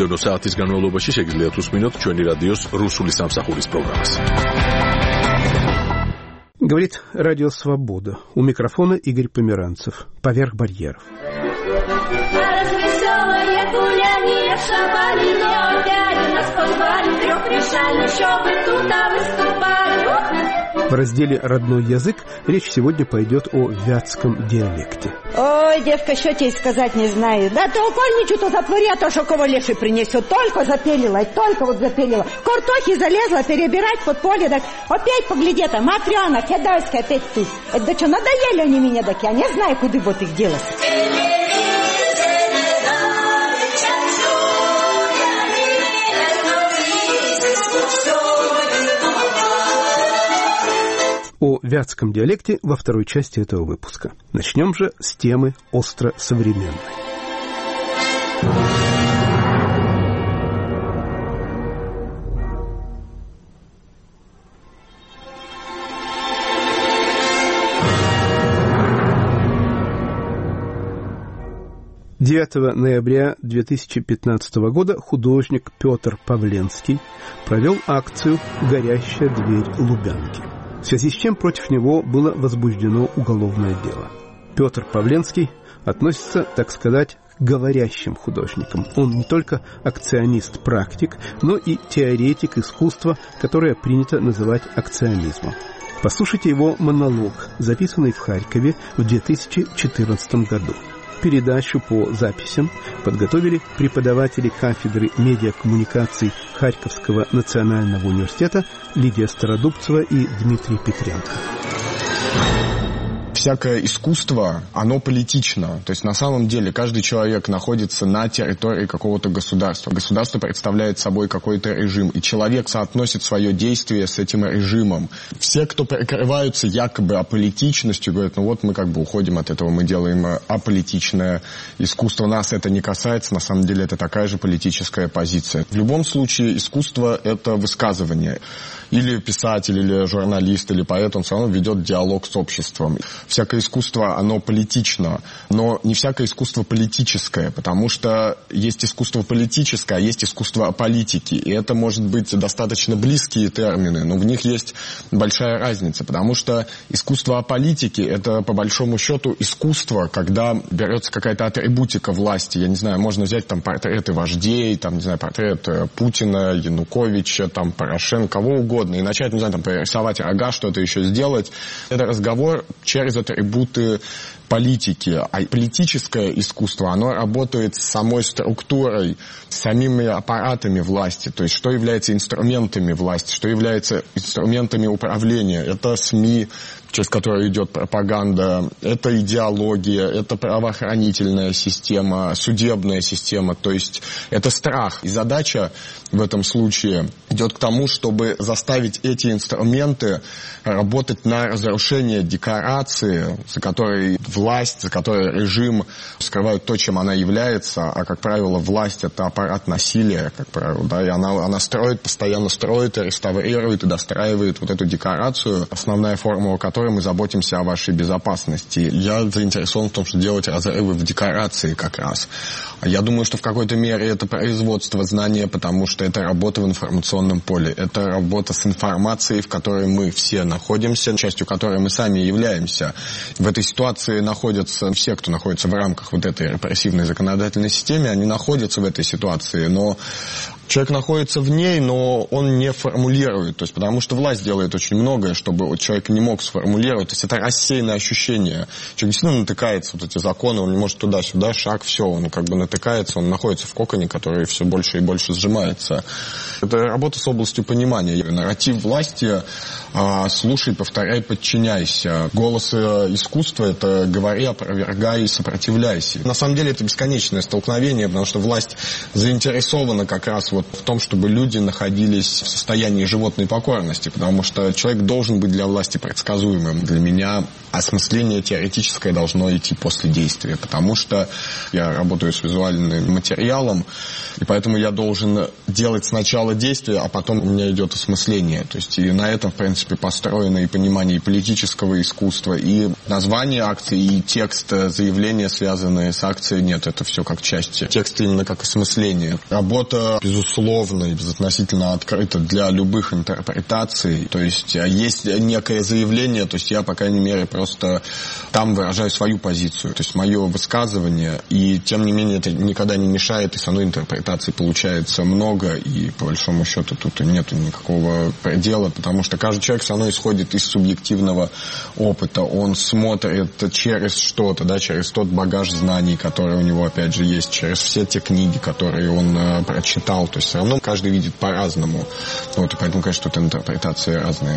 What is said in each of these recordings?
მომდევნო საათის განმავლობაში შეგიძლიათ უსმინოთ ჩვენი რადიოს რუსული სამსახურის программას. Говорит Радио Свобода. У микрофона Игорь Померанцев. Поверх барьеров. В разделе «Родной язык» речь сегодня пойдет о вятском диалекте. Ой, девка, что тебе сказать не знаю. Да ты окольничу-то затвори, а то, что кого леший принесет. Только запелила, только вот запелила. Картохи залезла перебирать под поле, так опять погляди, там Матрёна, Кедайская опять тут. Это да что, надоели они меня, так я не знаю, куда вот их делать. О вятском диалекте во второй части этого выпуска. Начнем же с темы остро современной. «9 ноября 2015 года художник Петр Павленский провел акцию «Горящая дверь Лубянки», в связи с чем против него было возбуждено уголовное дело. Петр Павленский относится, так сказать, к говорящим художникам. Он не только акционист-практик, но и теоретик искусства, которое принято называть акционизмом. Послушайте его монолог, записанный в Харькове в 2014 году. Передачу по записям подготовили преподаватели кафедры медиакоммуникаций Харьковского национального университета Лидия Стародубцева и Дмитрий Петренко. Всякое искусство, оно политично. То есть на самом деле каждый человек находится на территории какого-то государства. Государство представляет собой какой-то режим, и человек соотносит свое действие с этим режимом. Все, кто прикрываются якобы аполитичностью, говорят, ну вот мы как бы уходим от этого, мы делаем аполитичное искусство. Нас это не касается, на самом деле это такая же политическая позиция. В любом случае искусство – это высказывание. Или писатель, или журналист, или поэт, он все равно ведет диалог с обществом. Всякое искусство, оно политично, но не всякое искусство политическое, потому что есть искусство политическое, а есть искусство политики. И это может быть достаточно близкие термины, но в них есть большая разница, потому что искусство политики – это, по большому счету, искусство, когда берется какая-то атрибутика власти. Я не знаю, можно взять там портреты вождей, там, не знаю, портрет Путина, Януковича, там, Порошенко, кого угодно, и начать, не знаю, там, рисовать рога, что-то еще сделать. Это разговор через атрибуты политики. А политическое искусство, оно работает с самой структурой, с самими аппаратами власти. То есть, что является инструментами власти, что является инструментами управления. Это СМИ, через которую идет пропаганда, это идеология, это правоохранительная система, судебная система, то есть это страх. И задача в этом случае идет к тому, чтобы заставить эти инструменты работать на разрушение декорации, за которой власть, за которой режим скрывают то, чем она является, а, как правило, власть – это аппарат насилия, как правило, да, и она строит, постоянно строит, и реставрирует, и достраивает вот эту декорацию, основная формула которой мы заботимся о вашей безопасности. Я заинтересован в том, что делать разрывы в декорации как раз. Я думаю, что в какой-то мере это производство знания, потому что это работа в информационном поле. Это работа с информацией, в которой мы все находимся, частью которой мы сами являемся. В этой ситуации находятся все, кто находится в рамках вот этой репрессивной законодательной системы, они находятся в этой ситуации, но человек находится в ней, но он не формулирует, то есть потому что власть делает очень многое, чтобы вот человек не мог сформулировать, то есть это рассеянное ощущение. Человек действительно натыкается, вот эти законы, он не может туда-сюда, шаг, все, он как бы натыкается, он находится в коконе, который все больше и больше сжимается. Это работа с областью понимания. Нарратив власти слушай, повторяй, подчиняйся. Голос искусства – это говори, опровергай и сопротивляйся. На самом деле это бесконечное столкновение, потому что власть заинтересована как раз вот вот в том, чтобы люди находились в состоянии животной покорности, потому что человек должен быть для власти предсказуемым. Для меня осмысление теоретическое должно идти после действия, потому что я работаю с визуальным материалом, и поэтому я должен делать сначала действие, а потом у меня идет осмысление. То есть и на этом, в принципе, построено и понимание и политического искусства, и название акции, и текст заявления, связанные с акцией. Нет, это все как части. Текст именно как осмысление. Работа, безусловно, и безотносительно открыта для любых интерпретаций. То есть есть некое заявление, то есть я, по крайней мере, просто там выражаю свою позицию, то есть мое высказывание, и тем не менее это никогда не мешает, и со мной интерпретаций получается много, и по большому счету тут нет никакого предела, потому что каждый человек все равно исходит из субъективного опыта, он смотрит через что-то, да, через тот багаж знаний, который у него, опять же, есть, через все те книги, которые он прочитал, то есть все равно каждый видит по-разному, вот, и поэтому, конечно, тут интерпретации разные.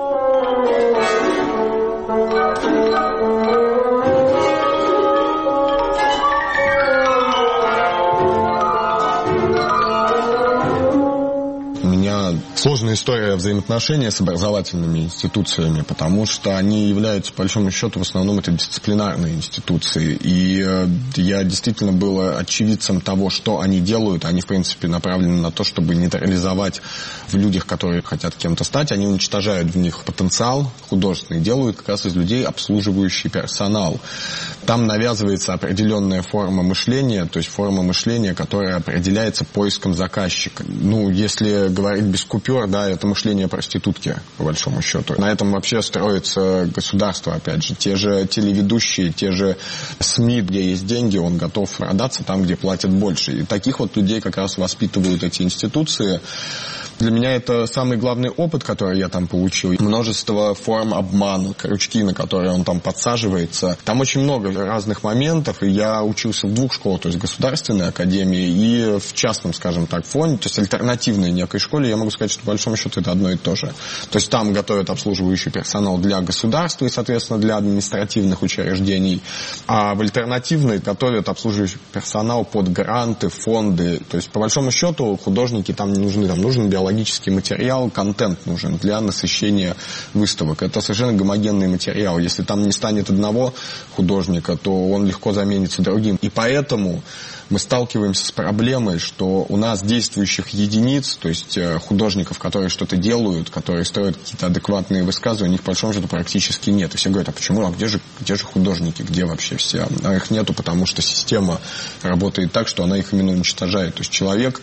Сложная история взаимоотношения с образовательными институциями, потому что они являются, по большому счету, в основном это дисциплинарные институции. И я действительно был очевидцем того, что они делают. Они, в принципе, направлены на то, чтобы нейтрализовать в людях, которые хотят кем-то стать. Они уничтожают в них потенциал художественный, делают как раз из людей обслуживающий персонал. Там навязывается определенная форма мышления, то есть форма мышления, которая определяется поиском заказчика. Ну, если говорить без купюр, да, это мышление проститутки, по большому счету. На этом вообще строится государство, опять же. Те же телеведущие, те же СМИ, где есть деньги, он готов продаться там, где платят больше. И таких вот людей как раз воспитывают эти институции. Для меня это самый главный опыт, который я там получил. Множество форм обмана, крючки, на которые он там подсаживается. Там очень много разных моментов, и я учился в двух школах, то есть в государственной академии и в частном, скажем так, фонде, то есть альтернативной некой школе. Я могу сказать, что по большому счету это одно и то же. То есть там готовят обслуживающий персонал для государства и, соответственно, для административных учреждений, а в альтернативной готовят обслуживающий персонал под гранты, фонды. То есть по большому счету художники там не нужны, там нужен биологический материал, контент нужен для насыщения выставок. Это совершенно гомогенный материал. Если там не станет одного художника, то он легко заменится другим. И поэтому мы сталкиваемся с проблемой, что у нас действующих единиц, то есть художников, которые что-то делают, которые строят какие-то адекватные высказывания, у них, по большому счету, практически нет. И все говорят, а почему, а где же художники, где вообще все? А их нету, потому что система работает так, что она их именно уничтожает. То есть человек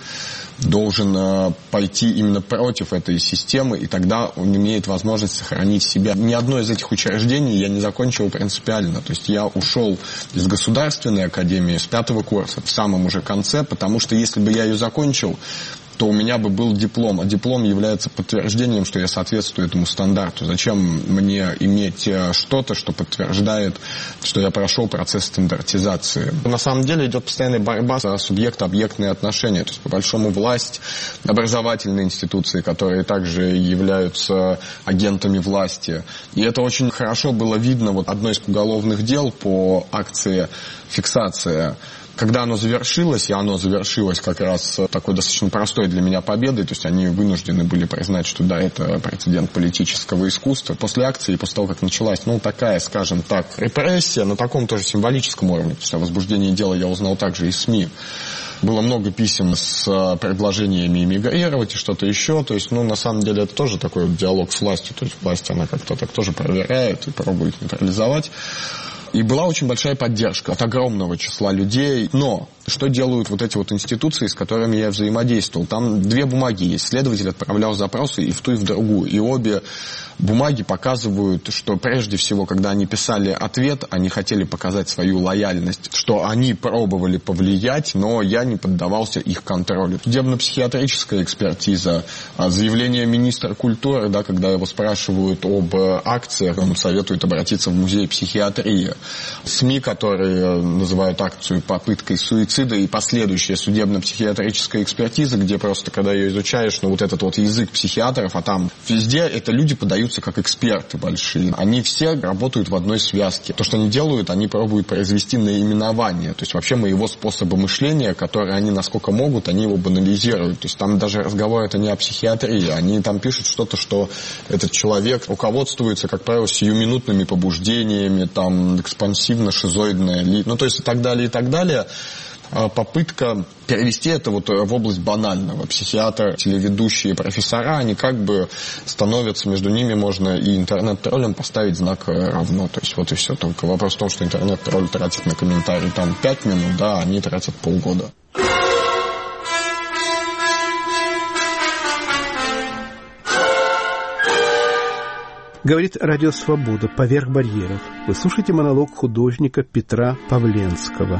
должен пойти именно против этой системы, и тогда он имеет возможность сохранить себя. Ни одно из этих учреждений я не закончил принципиально. То есть я ушел из государственной академии с 5-го курса, в самом уже конце, потому что если бы я ее закончил, то у меня бы был диплом, а диплом является подтверждением, что я соответствую этому стандарту. Зачем мне иметь что-то, что подтверждает, что я прошел процесс стандартизации? На самом деле идет постоянная борьба за субъект-объектные отношения, то есть по большому власть, образовательные институции, которые также являются агентами власти. И это очень хорошо было видно, вот одно из уголовных дел по акции «Фиксация». Когда оно завершилось, и оно завершилось как раз такой достаточно простой для меня победой, то есть они вынуждены были признать, что да, это прецедент политического искусства. После акции, после того, как началась, такая, скажем так, репрессия на таком тоже символическом уровне, то есть о возбуждении дела я узнал также из СМИ. Было много писем с предложениями эмигрировать и что-то еще. То есть, на самом деле, это тоже такой вот диалог с властью. То есть власть, она как-то так тоже проверяет и пробует нейтрализовать. И была очень большая поддержка от огромного числа людей. Но что делают вот эти вот институции, с которыми я взаимодействовал? Там две бумаги есть. Следователь отправлял запросы и в ту, и в другую. И обе бумаги показывают, что прежде всего, когда они писали ответ, они хотели показать свою лояльность, что они пробовали повлиять, но я не поддавался их контролю. Судебно-психиатрическая экспертиза, заявление министра культуры, да, когда его спрашивают об акциях, он советует обратиться в музей психиатрии. СМИ, которые называют акцию попыткой суицида, и последующая судебно-психиатрическая экспертиза, где просто, когда ее изучаешь, вот этот вот язык психиатров, а там везде это люди подаются как эксперты большие. Они все работают в одной связке. То, что они делают, они пробуют произвести наименование. То есть вообще моего способа мышления, который они насколько могут, они его банализируют. То есть там даже разговор это не о психиатрии. Они там пишут что-то, что этот человек руководствуется, как правило, сиюминутными побуждениями, там, экспансивно-шизоидное, то есть и так далее, и так далее. Попытка перевести это вот в область банального. Психиатры, телеведущие, профессора, они как бы становятся, между ними можно и интернет-троллям поставить знак равно. То есть вот и все. Только вопрос в том, что интернет-тролль тратит на комментарий там 5 минут, да, они тратят полгода. Говорит Радио Свобода «Поверх барьеров». Вы слушаете монолог художника Петра Павленского.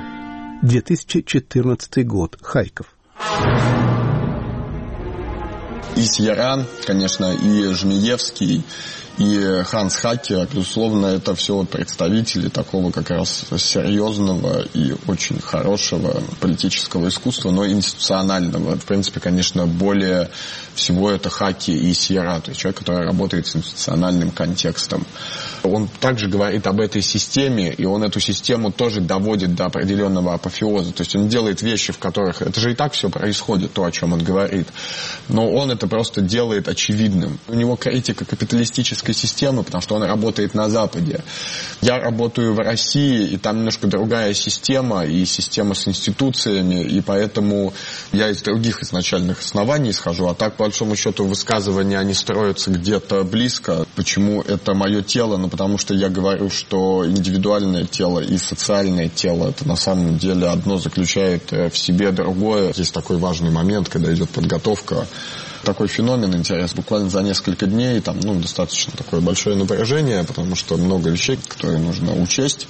2014 год. Харьков. И Сьерран, конечно, и Жмиевский, и Ханс Хакер, безусловно, это все вот представители такого как раз серьезного и очень хорошего политического искусства, но институционального. В принципе, конечно, более всего это Хаки и Сьерра, то есть человек, который работает с институциональным контекстом. Он также говорит об этой системе, и он эту систему тоже доводит до определенного апофеоза. То есть он делает вещи, в которых... Это же и так все происходит, то, о чем он говорит. Но он это просто делает очевидным. У него критика капиталистической системы, потому что он работает на Западе. Я работаю в России, и там немножко другая система, и система с институциями, и поэтому я из других изначальных оснований исхожу, а так, по большому счету, высказывания, они строятся где-то близко. Почему это мое тело? Ну, потому что я говорю, что индивидуальное тело и социальное тело, это на самом деле одно заключает в себе другое. Здесь такой важный момент, когда идет подготовка. Такой феномен интересный. Буквально за несколько дней там, достаточно такое большое напряжение, потому что много вещей, которые нужно учесть.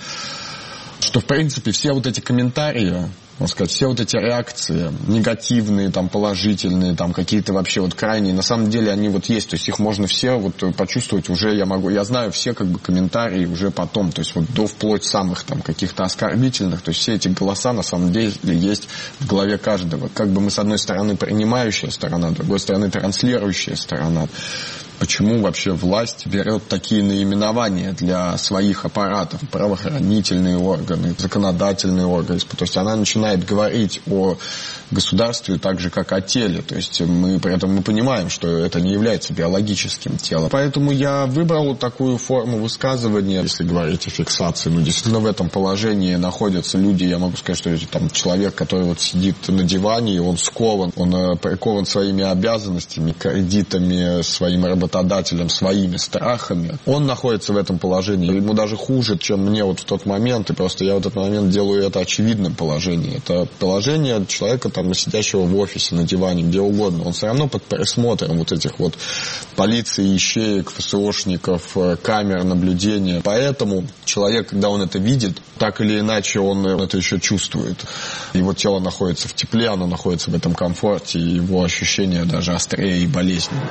Что, в принципе, все вот эти комментарии, можно сказать, все вот эти реакции, негативные, там, положительные, там, какие-то вообще вот крайние, на самом деле они вот есть, то есть их можно все вот почувствовать уже, я знаю все как бы комментарии уже потом, то есть вот до вплоть самых там каких-то оскорбительных, то есть все эти голоса на самом деле есть в голове каждого. Как бы мы с одной стороны принимающая сторона, с другой стороны транслирующая сторона. Почему вообще власть берет такие наименования для своих аппаратов, правоохранительные органы, законодательные органы? То есть она начинает говорить о государстве так же, как о теле. То есть при этом мы понимаем, что это не является биологическим телом. Поэтому я выбрал такую форму высказывания, если говорить о фиксации. Действительно в этом положении находятся люди, я могу сказать, что там человек, который вот сидит на диване, и он скован, он прикован своими обязанностями, кредитами, своим работодателем, своими страхами. Он находится в этом положении. Ему даже хуже, чем мне вот в тот момент, и просто я в этот момент делаю это очевидным положением. Это положение человека, там, сидящего в офисе, на диване, где угодно. Он все равно под присмотром вот этих вот полиции, ищеек, ФСОшников, камер наблюдения. Поэтому человек, когда он это видит, так или иначе он это еще чувствует. Его тело находится в тепле, оно находится в этом комфорте, и его ощущения даже острее и болезненнее.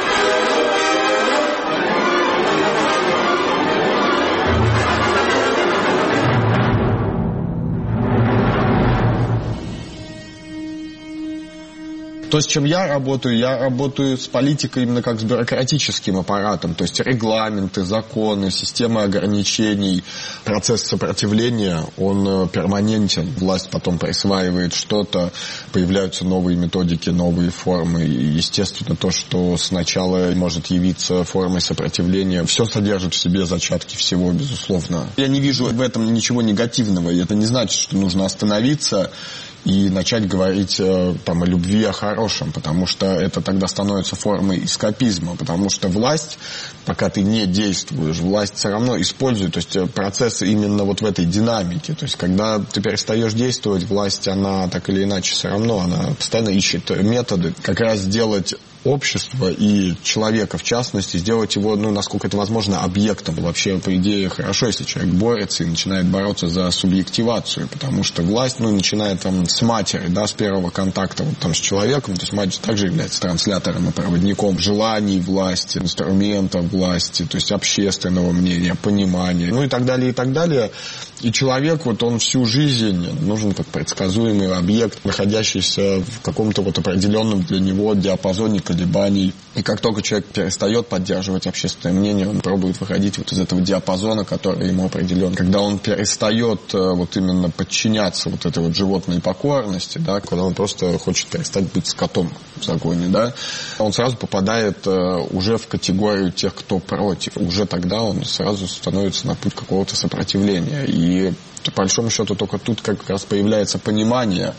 То, с чем я работаю с политикой именно как с бюрократическим аппаратом, то есть регламенты, законы, системы ограничений, процесс сопротивления, он перманентен. Власть потом присваивает что-то, появляются новые методики, новые формы. И, естественно, то, что сначала может явиться формой сопротивления, все содержит в себе зачатки всего, безусловно. Я не вижу в этом ничего негативного, и это не значит, что нужно остановиться и начать говорить там о любви, о хорошем, потому что это тогда становится формой эскапизма, потому что власть, пока ты не действуешь, власть все равно использует, то есть процессы именно вот в этой динамике, то есть когда ты перестаешь действовать, власть, она так или иначе все равно, она постоянно ищет методы как раз сделать общества и человека, в частности, сделать его, насколько это возможно, объектом. Вообще, по идее, хорошо, если человек борется и начинает бороться за субъективацию, потому что власть, начиная там с матери, да, с первого контакта с человеком, то есть мать также является транслятором и проводником желаний власти, инструментов власти, то есть общественного мнения, понимания, и так далее, и так далее. И человек, он всю жизнь нужен как предсказуемый объект, находящийся в каком-то определенном для него диапазоне колебаний. И как только человек перестает поддерживать общественное мнение, он пробует выходить из этого диапазона, который ему определен. Когда он перестает именно подчиняться этой животной покорности, да, когда он просто хочет перестать быть скотом в загоне, да, он сразу попадает уже в категорию тех, кто против. Уже тогда он сразу становится на путь какого-то сопротивления. И по большому счету только тут как раз появляется понимание.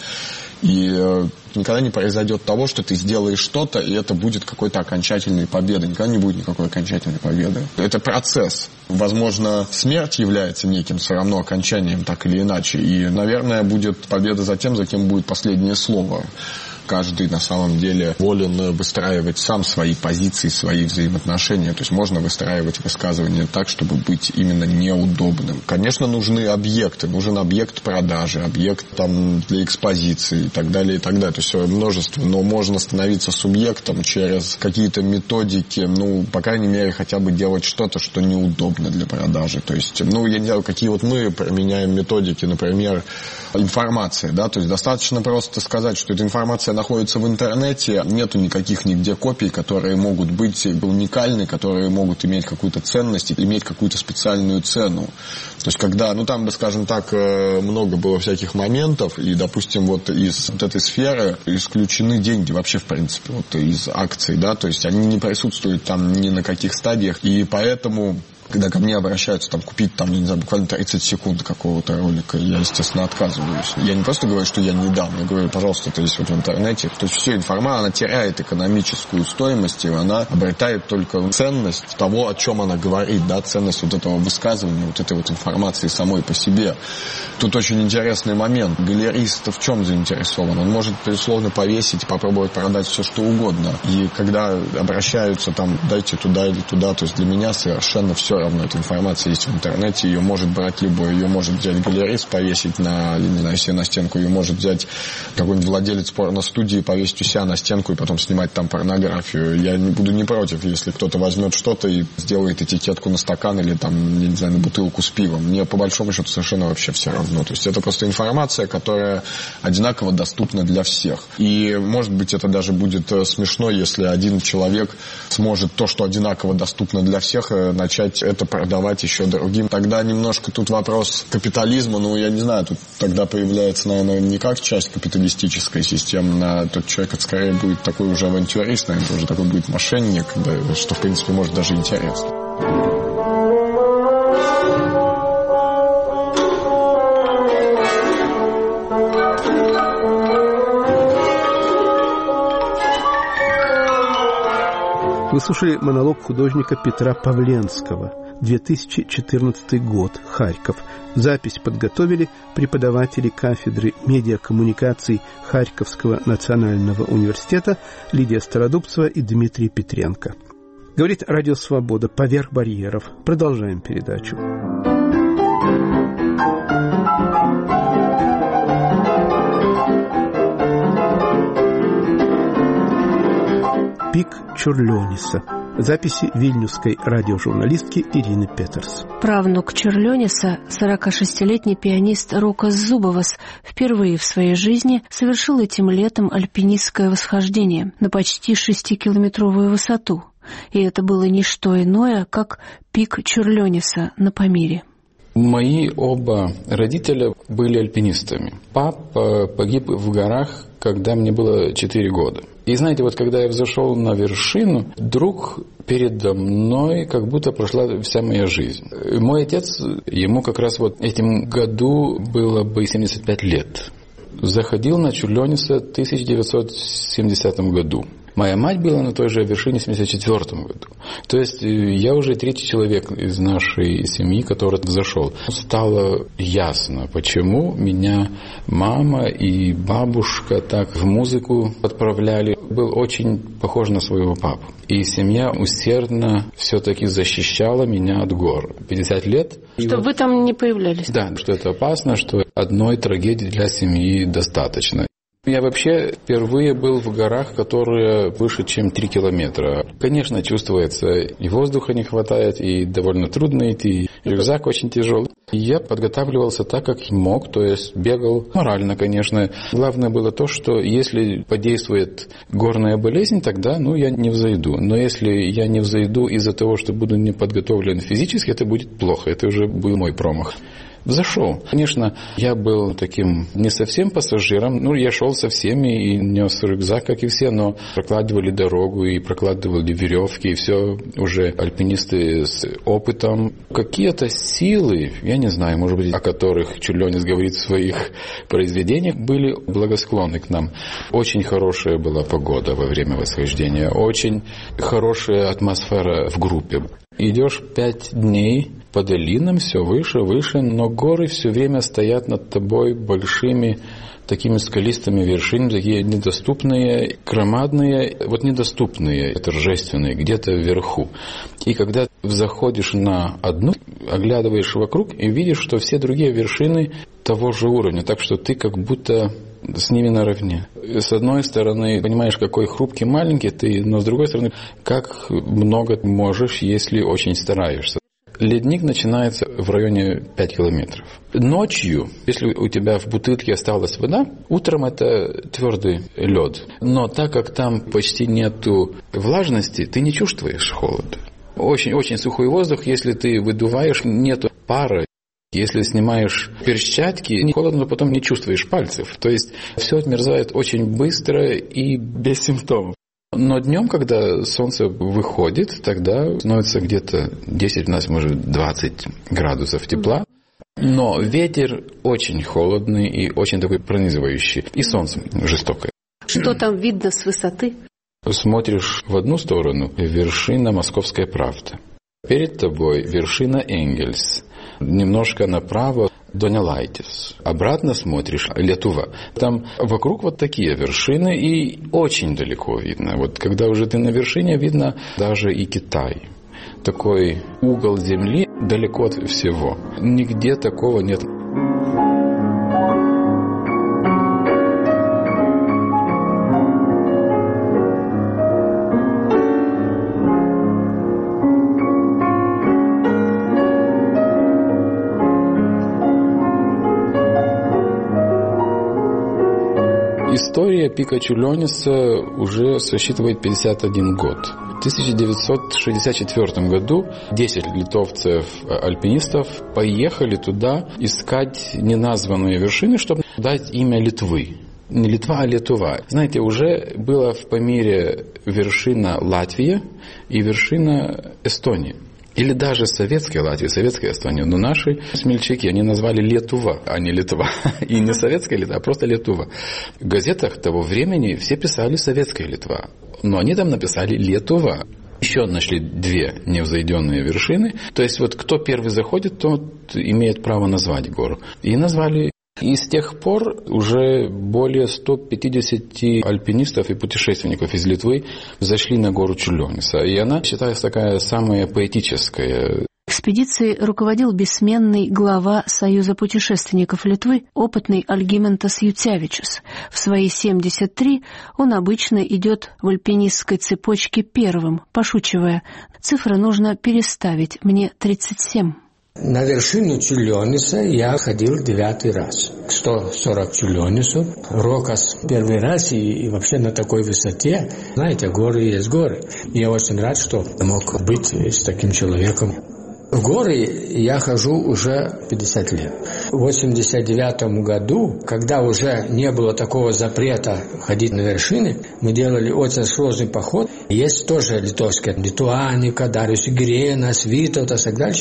И никогда не произойдет того, что ты сделаешь что-то, и это будет какой-то окончательной победой. Никогда не будет никакой окончательной победы. Это процесс. Возможно, смерть является неким все равно окончанием, так или иначе. И, наверное, будет победа за тем, за кем будет последнее слово. Каждый на самом деле волен выстраивать сам свои позиции, свои взаимоотношения. То есть можно выстраивать высказывания так, чтобы быть именно неудобным. Конечно, нужны объекты. Нужен объект продажи, объект для экспозиции и так далее, и так далее. То есть множество. Но можно становиться субъектом через какие-то методики, по крайней мере, хотя бы делать что-то, что неудобно для продажи. То есть, я не знаю, какие мы применяем методики, например, информация, да, то есть достаточно просто сказать, что эта информация находится в интернете, нету никаких нигде копий, которые могут быть уникальны, которые могут иметь какую-то ценность, иметь какую-то специальную цену. То есть когда, там, скажем так, много было всяких моментов, и, допустим, из этой сферы исключены деньги вообще, в принципе, из акций, да, то есть они не присутствуют там ни на каких стадиях, и поэтому... Когда ко мне обращаются купить, буквально 30 секунд какого-то ролика, я, естественно, отказываюсь. Я не просто говорю, что я не дам, я говорю, пожалуйста, это есть в интернете. То есть вся информация, она теряет экономическую стоимость, и она обретает только ценность того, о чем она говорит, да, ценность этого высказывания, этой информации самой по себе. Тут очень интересный момент. Галерист в чем заинтересован? Он может, безусловно, повесить и попробовать продать все, что угодно. И когда обращаются дайте туда или туда, то есть для меня совершенно все равно. Эта информация есть в интернете, ее может брать любой, ее может взять галерист, повесить себе на стенку, ее может взять какой-нибудь владелец порностудии, повесить у себя на стенку и потом снимать там порнографию. Я буду не против, если кто-то возьмет что-то и сделает этикетку на стакан или на бутылку с пивом. Мне по большому счету совершенно вообще все равно. То есть это просто информация, которая одинаково доступна для всех. И может быть это даже будет смешно, если один человек сможет то, что одинаково доступно для всех, начать это продавать еще другим. Тогда немножко тут вопрос капитализма, я не знаю, тут тогда появляется, наверное, не как часть капиталистической системы, а тот человек, это скорее будет такой уже авантюрист, наверное, уже такой будет мошенник, да, что, в принципе, может даже интересно. Вы слушали монолог художника Петра Павленского. 2014 год. Харьков. Запись подготовили преподаватели кафедры медиакоммуникаций Харьковского национального университета Лидия Стародубцева и Дмитрий Петренко. Говорит Радио Свобода. Поверх барьеров. Продолжаем передачу. Пик Чурлёниса. Записи вильнюсской радиожурналистки Ирины Петерс. Правнук Чурлёниса, 46-летний пианист Рукас Зубовас, впервые в своей жизни совершил этим летом альпинистское восхождение на почти 6-километровую высоту. И это было не что иное, как пик Чурлёниса на Памире. Мои оба родителя были альпинистами. Папа погиб в горах, когда мне было 4 года. И знаете, когда я взошел на вершину, вдруг передо мной как будто прошла вся моя жизнь. Мой отец, ему как раз этим году было бы 75 лет. Заходил на Чурлёниса в 1970 году. Моя мать была на той же вершине в 1974 году. То есть я уже третий человек из нашей семьи, который зашел. Стало ясно, почему меня мама и бабушка так в музыку отправляли. Был очень похож на своего папу. И семья усердно все-таки защищала меня от гор. 50 лет. Чтобы вы там не появлялись. Да, что это опасно, что одной трагедии для семьи достаточно. Я вообще впервые был в горах, которые выше, чем 3 километра. Конечно, чувствуется, и воздуха не хватает, и довольно трудно идти, и рюкзак очень тяжелый. Я подготавливался так, как мог, то есть бегал морально, конечно. Главное было то, что если подействует горная болезнь, тогда я не взойду. Но если я не взойду из-за того, что буду не подготовлен физически, это будет плохо, это уже был мой промах. Взошел. Конечно, я был таким не совсем пассажиром. Я шел со всеми и нес рюкзак, как и все, но прокладывали дорогу и прокладывали веревки, и все уже альпинисты с опытом. Какие-то силы, я не знаю, может быть, о которых Чурлёнис говорит в своих произведениях, были благосклонны к нам. Очень хорошая была погода во время восхождения, очень хорошая атмосфера в группе. Идешь 5 дней по долинам, все выше, выше, но горы все время стоят над тобой большими такими скалистыми вершинами, такие недоступные, громадные, недоступные, торжественные, где-то вверху. И когда заходишь на одну, оглядываешь вокруг и видишь, что все другие вершины того же уровня, так что ты как будто с ними наравне. С одной стороны, понимаешь, какой хрупкий, маленький ты, но с другой стороны, как много можешь, если очень стараешься. Ледник начинается в районе 5 километров. Ночью, если у тебя в бутылке осталась вода, утром это твердый лед. Но так как там почти нету влажности, ты не чувствуешь холода. Очень сухой воздух, если ты выдуваешь, нету пара. Если снимаешь перчатки, холодно, но потом не чувствуешь пальцев. То есть все отмерзает очень быстро и без симптомов. Но днем, когда солнце выходит, тогда становится где-то 10, у нас может 20 градусов тепла. Но ветер очень холодный и очень такой пронизывающий. И солнце жестокое. Что там видно с высоты? Смотришь в одну сторону — вершина «Московская правда». Перед тобой вершина Энгельс. Немножко направо Донелайтис. Обратно смотришь — Летува. Там вокруг такие вершины, и очень далеко видно. Когда уже ты на вершине, видно даже и Китай. Такой угол земли далеко от всего. Нигде такого нет. История пика Чурлёниса уже сосчитывает 51 год. В 1964 году 10 литовцев-альпинистов поехали туда искать неназванные вершины, чтобы дать имя Литвы. Не Литва, а Летува. Знаете, уже была в Памире вершина Латвии и вершина Эстонии. Или даже советская Латвия, советская Эстония. Но наши смельчаки, они назвали Летува, а не Литва. И не советская Литва, а просто Летува. В газетах того времени все писали советская Литва. Но они там написали Летува. Еще нашли 2 невзойденные вершины. То есть кто первый заходит, тот имеет право назвать гору. И назвали. И с тех пор уже более 150 альпинистов и путешественников из Литвы зашли на гору Чурлёниса. И она считается такая самая поэтическая. Экспедицией руководил бессменный глава Союза путешественников Литвы, опытный Альгимантас Ютявичус. В свои 73 он обычно идет в альпинистской цепочке первым, пошучивая: «Цифры нужно переставить, мне 37». На вершину Чурлёниса я ходил 9-й раз. 140 Чурлёнисов. Рокос первый раз и вообще на такой высоте. Знаете, горы есть горы. Я очень рад, что мог быть с таким человеком. В горы я хожу уже 50 лет. В 1989 году, когда уже не было такого запрета ходить на вершины, мы делали очень сложный поход. Есть тоже литовские: Литуаника, Дариус Гиреnas, Витовтас и так дальше.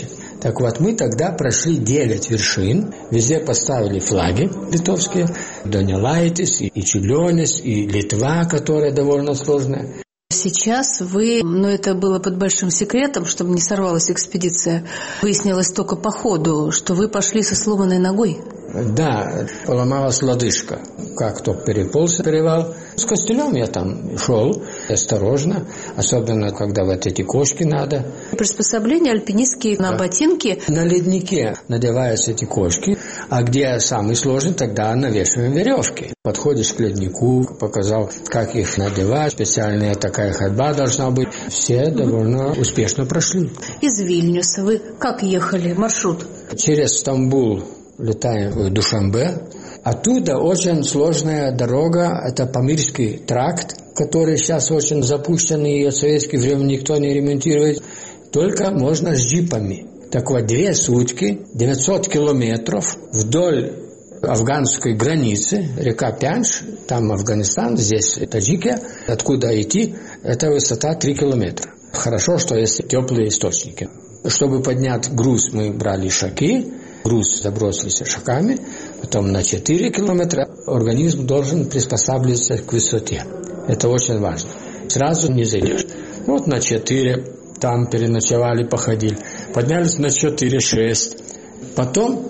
Так вот, мы тогда прошли 9 вершин, везде поставили флаги литовские, Донелайтис, и Čiurlionis, и Литва, которая довольно сложная. Сейчас вы, но это было под большим секретом, чтобы не сорвалась экспедиция, выяснилось только по ходу, что вы пошли со сломанной ногой. Да, поломалась лодыжка. Как только переполз перевал. С костылем я там шел осторожно, особенно когда вот эти кошки надо. Приспособления альпинистские на ботинки. На леднике надеваются эти кошки, а где самый сложный, тогда навешиваем веревки. Подходишь к леднику, показал, как их надевать, специальная такая ходьба должна быть. Все довольно успешно прошли. Из Вильнюса вы как ехали, маршрут? Через Стамбул летаем в Душанбе. Оттуда очень сложная дорога, это Памирский тракт, который сейчас очень запущенный, и от советских времен никто не ремонтирует. Только можно с джипами. Так вот, 2 сутки, 900 километров вдоль афганской границы, река Пянш, там Афганистан, здесь Таджикия, откуда идти, это высота 3 километра. Хорошо, что есть теплые источники. Чтобы поднять груз, мы брали шаки, груз забросился шагами, потом на 4 километра организм должен приспосабливаться к высоте. Это очень важно. Сразу не зайдешь. Вот на 4, там переночевали, походили. Поднялись на 4-6. Потом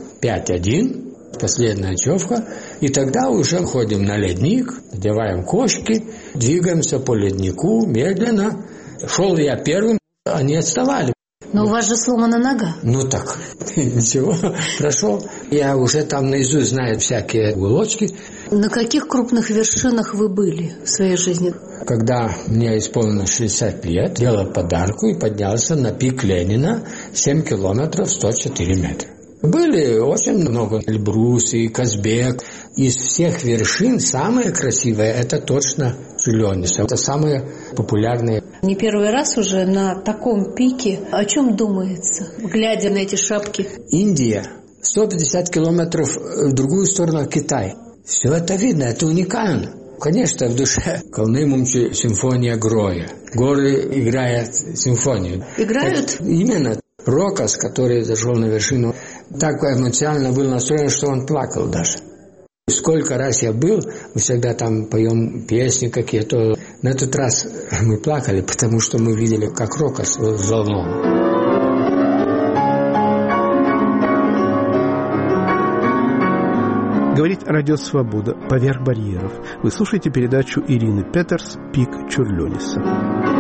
5-1, последняя ночевка. И тогда уже ходим на ледник, надеваем кошки, двигаемся по леднику медленно. Шел я первым, они отставали. Но у вас же сломана нога. Ну так, ничего, прошел. Я уже там наизусть знаю всякие уголочки. На каких крупных вершинах вы были в своей жизни? Когда мне исполнилось 60 лет, делал подарку и поднялся на пик Ленина, 7 километров 104 метра. Были очень много Эльбрус и Казбек. Из всех вершин самое красивое – это точно Čiurlionis. Это самое популярное. Не первый раз уже на таком пике. О чем думается, глядя на эти шапки? Индия, 150 километров в другую сторону Китай. Все это видно, это уникально. Конечно, в душе Калны-Мумчи симфония Гроя. Горы играют симфонию. Играют? Так, именно. Рокас, который зашел на вершину, так эмоционально был настроен, что он плакал даже. Сколько раз я был, мы всегда там поем песни какие-то. На этот раз мы плакали, потому что мы видели, как Рокас взволнован. Говорит Радио Свобода «Поверх барьеров». Вы слушаете передачу Ирины Петерс «Пик Čiurlionis».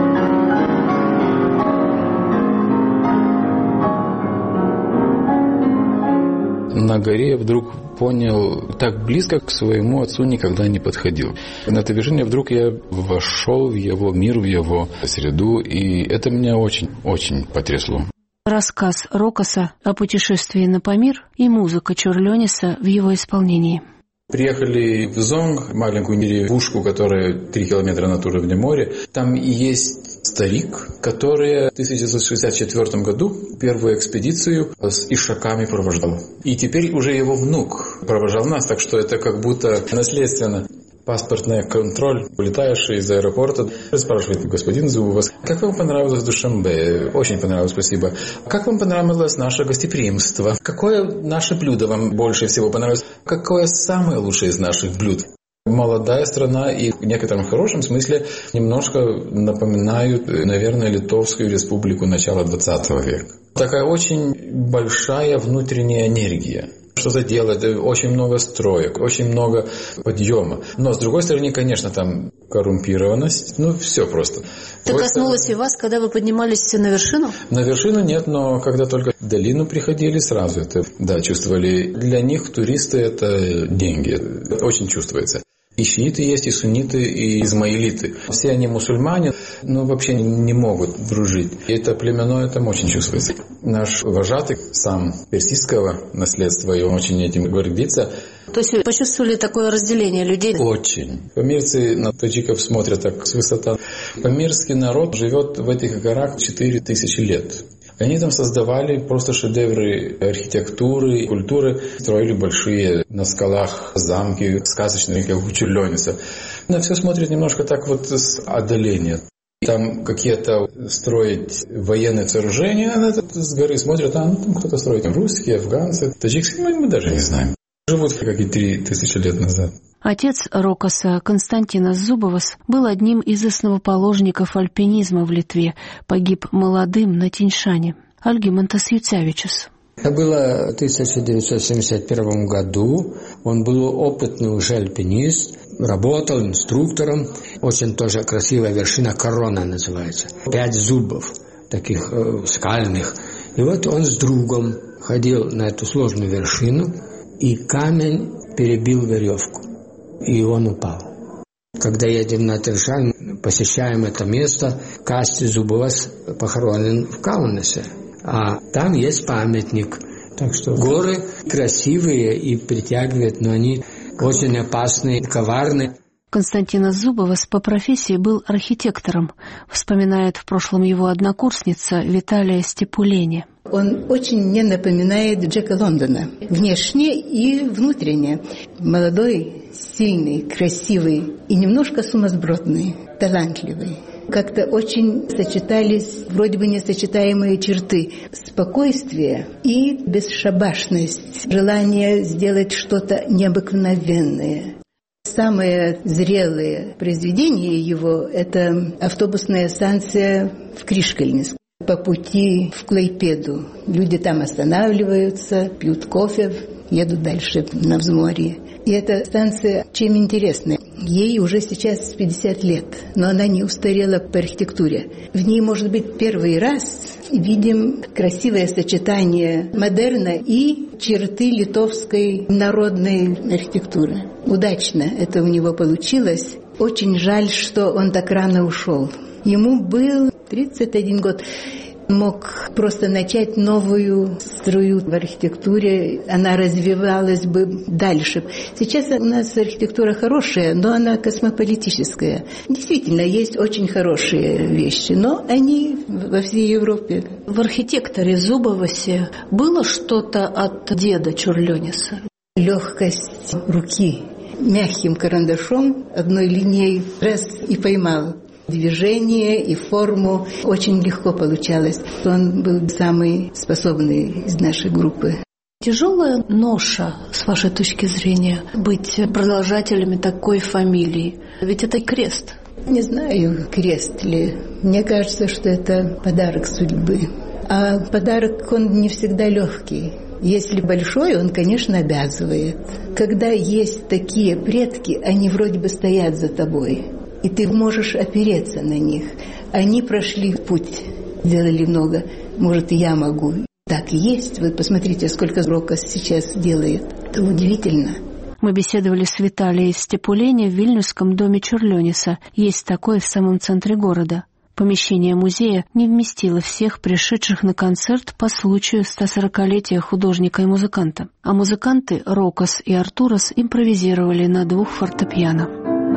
На горе я вдруг понял, так близко к своему отцу никогда не подходил. На этой вершине вдруг я вошел в его мир, в его среду, и это меня очень потрясло. Рассказ Рокаса о путешествии на Памир и музыка Čiurlionis в его исполнении. Приехали в Зонг, маленькую деревушку, которая 3 километра над уровнем моря. Там есть старик, который в 1964 году первую экспедицию с ишаками провождал. И теперь уже его внук провожал нас, так что это как будто наследственно. Паспортный контроль, улетаешь из аэропорта, спрашивает господин Зубовас, как вам понравилось Душанбе? Очень понравилось, спасибо. Как вам понравилось наше гостеприимство? Какое наше блюдо вам больше всего понравилось? Какое самое лучшее из наших блюд? Молодая страна и в некотором хорошем смысле немножко напоминают, наверное, Литовскую республику начала 20 века. Такая очень большая внутренняя энергия. Что-то делать, очень много строек, очень много подъема. Но, с другой стороны, конечно, там коррумпированность, все просто. Это коснулось и вас, когда вы поднимались на вершину? На вершину нет, но когда только в долину приходили, сразу это, чувствовали. Для них туристы – это деньги, это очень чувствуется. И шииты есть, и сунниты, и измаилиты. Все они мусульмане, но вообще не могут дружить. И это племенное там очень чувствуется. Наш вожатый, сам персидского наследства, и он очень этим гордится. То есть вы почувствовали такое разделение людей? Очень. Памирцы на таджиков смотрят так с высоты. Памирский народ живет в этих горах 4000 лет. Они там создавали просто шедевры архитектуры, культуры, строили большие на скалах замки, сказочные, как у Čiurlionis. На все смотрят немножко так с отдаления. Там какие-то строить военные сооружения, она с горы смотрит, там кто-то строит. Русские, афганцы, таджикцы, мы даже не знаем. Живут как и 3000 лет назад. Отец Рокоса, Константинас Зубовас, был одним из основоположников альпинизма в Литве, погиб молодым на Тиньшане. Альгимантас Юцевичус. Это было в 1971 году. Он был опытный уже альпинист, работал инструктором. Очень тоже красивая вершина, Корона называется. 5 зубов, таких скальных. И вот он с другом ходил на эту сложную вершину, и камень перебил веревку, и он упал. Когда едем на Тиньшан, посещаем это место, Касти Зубовас похоронен в Каунасе. А там есть памятник. Так что горы красивые и притягивают, но они очень опасные, коварные. Константинас Зубовас по профессии был архитектором, вспоминает в прошлом его однокурсница Виталия Степулени. Он очень мне напоминает Джека Лондона, внешне и внутренне. Молодой, сильный, красивый и немножко сумасбродный, талантливый. Как-то очень сочетались вроде бы несочетаемые черты: спокойствие и бесшабашность, желание сделать что-то необыкновенное. Самые зрелые произведения его – это автобусная станция в Кришкальнис. По пути в Клайпеду люди там останавливаются, пьют кофе, едут дальше на взморье. И эта станция чем интересна? Ей уже сейчас 50 лет, но она не устарела по архитектуре. В ней, может быть, первый раз видим красивое сочетание модерна и черты литовской народной архитектуры. Удачно это у него получилось. Очень жаль, что он так рано ушел. Ему был 31 год. Мог просто начать новую струю в архитектуре, она развивалась бы дальше. Сейчас у нас архитектура хорошая, но она космополитическая. Действительно, есть очень хорошие вещи, но они во всей Европе. В архитекторе Зубовасе было что-то от деда Чурлёниса? Легкость руки. Мягким карандашом, одной линией раз и поймал. Движение и форму очень легко получалось. Он был самый способный из нашей группы. Тяжелая ноша, с вашей точки зрения, быть продолжателями такой фамилии? Ведь это крест. Не знаю, крест ли. Мне кажется, что это подарок судьбы. А подарок, он не всегда легкий. Если большой, он, конечно, обязывает. Когда есть такие предки, они вроде бы стоят за тобой. И ты можешь опереться на них. Они прошли путь, сделали много. Может, и я могу. Так и есть. Вы посмотрите, сколько Рокос сейчас делает. Это удивительно. Мы беседовали с Виталией Степулени в Вильнюсском доме Чурлёниса. Есть такое в самом центре города. Помещение музея не вместило всех пришедших на концерт по случаю 140-летия художника и музыканта. А музыканты Рокос и Артурос импровизировали на 2 фортепиано.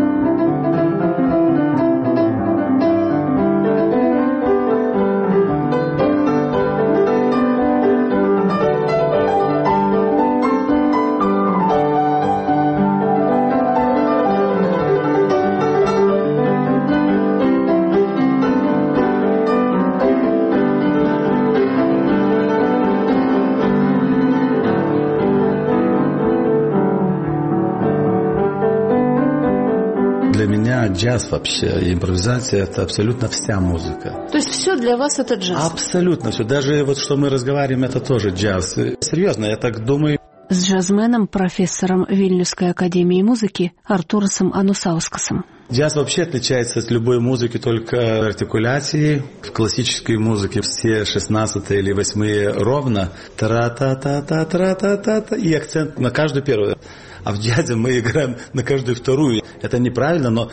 Джаз вообще, импровизация – это абсолютно вся музыка. То есть все для вас это джаз? Абсолютно все. Даже вот что мы разговариваем, это тоже джаз. Серьезно, я так думаю. С джазменом, профессором Вильнюсской академии музыки Артуросом Анусаускасом. Джаз вообще отличается от любой музыки только артикуляцией. В классической музыке все 16 или 8 ровно. Тра-та-та-та, тра-та-та-та. И акцент на каждую первую. А в джазе мы играем на каждую вторую. Это неправильно, но...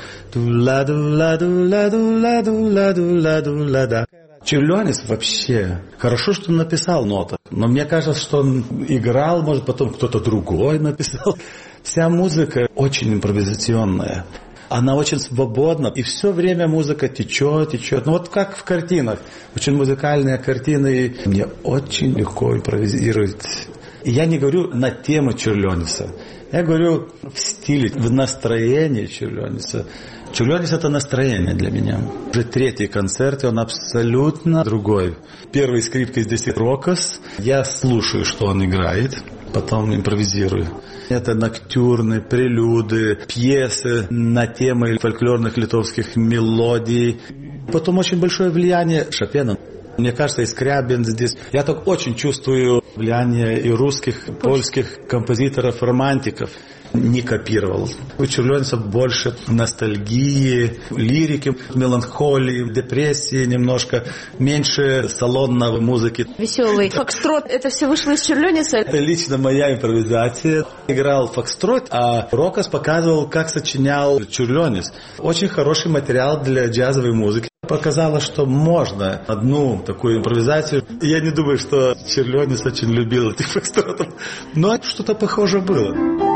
Чурлёнис вообще... Хорошо, что он написал ноты. Но мне кажется, что он играл, может, потом кто-то другой написал. Вся музыка очень импровизационная. Она очень свободна, и все время музыка течет. Ну вот как в картинах. Очень музыкальные картины. Мне очень легко импровизировать. И я не говорю на тему Чирлёниса. Я говорю в стиле, в настроении Чирлёниса. Чирлёнис — это настроение для меня. Уже 3-й концерт, и он абсолютно другой. Первой скрипкой здесь Рокос. Я слушаю, что он играет, потом импровизирую. Это ноктюрны, прелюды, пьесы на темы фольклорных литовских мелодий. Потом очень большое влияние Шопена. Мне кажется, и Скрябин здесь. Я так очень чувствую влияние и русских, и польских композиторов-романтиков. Не копировал. У Чирлёниса больше ностальгии, лирики, меланхолии, депрессии немножко, меньше салонной музыки. Веселый фокстрот, это все вышло из Чирлёниса? Это лично моя импровизация. Играл фокстрот, а Рокос показывал, как сочинял Чирлёнис. Очень хороший материал для джазовой музыки. Показало, что можно одну такую импровизацию. Я не думаю, что Чирлёнис очень любил этих фокстротов, но что-то похожее было.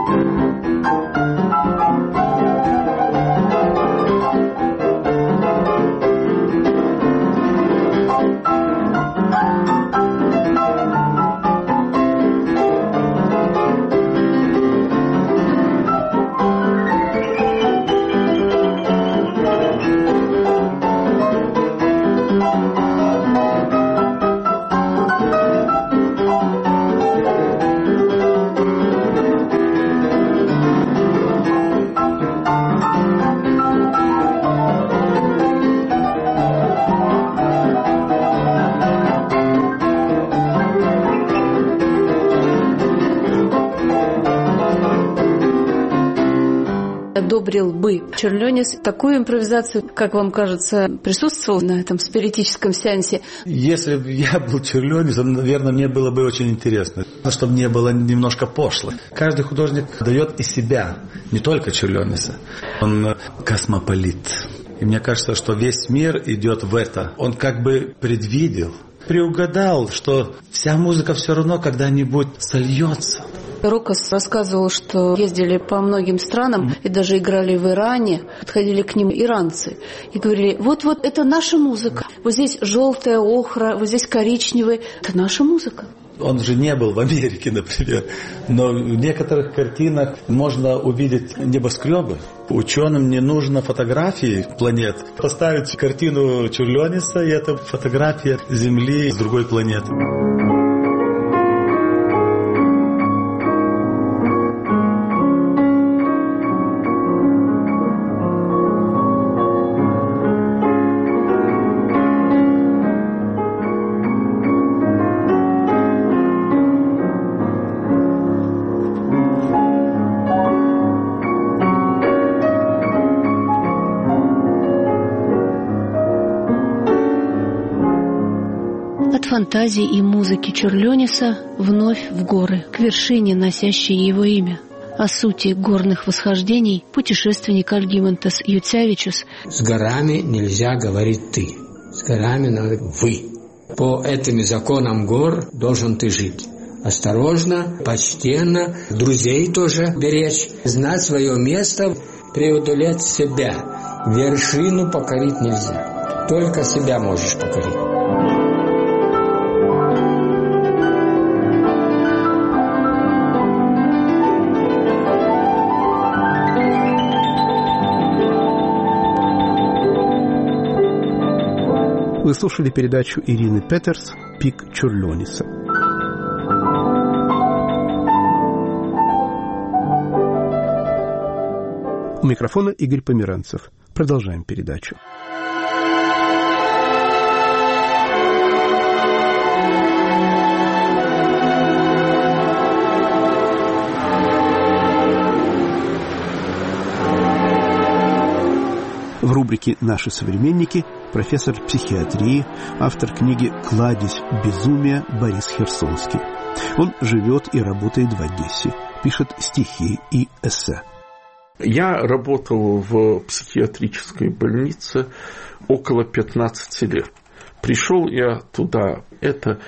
Одобрил бы Чирлёнис такую импровизацию, как вам кажется, присутствовал на этом спиритическом сеансе? Если бы я был Чирлёнисом, наверное, мне было бы очень интересно, чтобы не было немножко пошло. Каждый художник дает из себя, не только Чирлёниса. Он космополит. И мне кажется, что весь мир идет в это. Он как бы предвидел, приугадал, что вся музыка все равно когда-нибудь сольется. Рокос рассказывал, что ездили по многим странам и даже играли в Иране. Подходили к ним иранцы и говорили: вот это наша музыка. Вот здесь желтая охра, вот здесь коричневый. Это наша музыка. Он же не был в Америке, например, но в некоторых картинах можно увидеть небоскребы. Ученым не нужно фотографии планет. Поставить картину Чирлёниса, и это фотография Земли с другой планеты. Фантазии и музыки Чирлёниса вновь в горы, к вершине, носящей его имя. О сути горных восхождений путешественник Альгимантас Юцявичус. С горами нельзя говорить «ты», с горами надо «вы». По этим законам гор должен ты жить. Осторожно, почтенно, друзей тоже беречь, знать свое место, преодолеть себя. Вершину покорить нельзя, только себя можешь покорить. Вы слушали передачу Ирины Петерс «Пик Чирлёниса». У микрофона Игорь Померанцев. Продолжаем передачу. В рубрике «Наши современники» профессор психиатрии, автор книги «Кладезь безумия» Борис Херсонский. Он живет и работает в Одессе, пишет стихи и эссе. Я работал в психиатрической больнице около 15 лет. Пришел я туда, это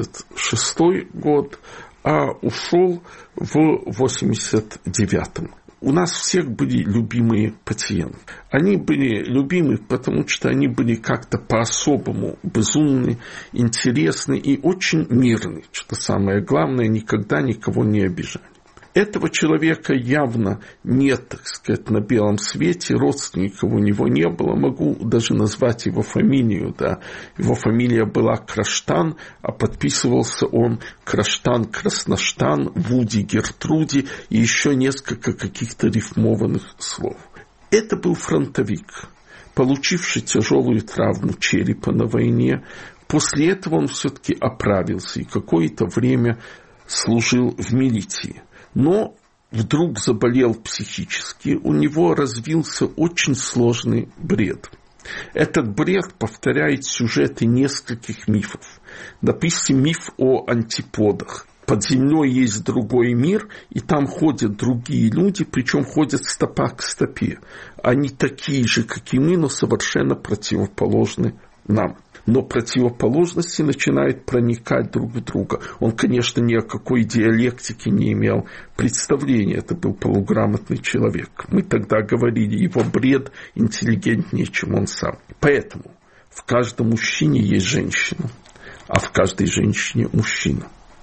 76-й год, а ушел в 89-м. у нас всех были любимые пациенты. Они были любимы, потому что они были как-то по-особому безумны, интересны и очень мирны, что самое главное, никогда никого не обижали. Этого человека явно нет, так сказать, на белом свете, родственников у него не было, могу даже назвать его фамилию, да. Его фамилия была Краштан, а подписывался он Краштан, Красноштан, Вуди, Гертруди и еще несколько каких-то рифмованных слов. Это был фронтовик, получивший тяжелую травму черепа на войне. После этого он все-таки оправился и какое-то время служил в милиции. Но вдруг заболел психически, у него развился очень сложный бред. Этот бред повторяет сюжеты нескольких мифов. Допустим, миф о антиподах. Под землей есть другой мир, и там ходят другие люди, причем ходят стопа к стопе. Они такие же, как и мы, но совершенно противоположны нам. Но противоположности начинают проникать друг в друга. Он, конечно, ни о какой диалектике не имел представления. Это был полуграмотный человек. Мы тогда говорили, его бред интеллигентнее, чем он сам. Поэтому в каждом мужчине есть женщина, а в каждой женщине мужчина.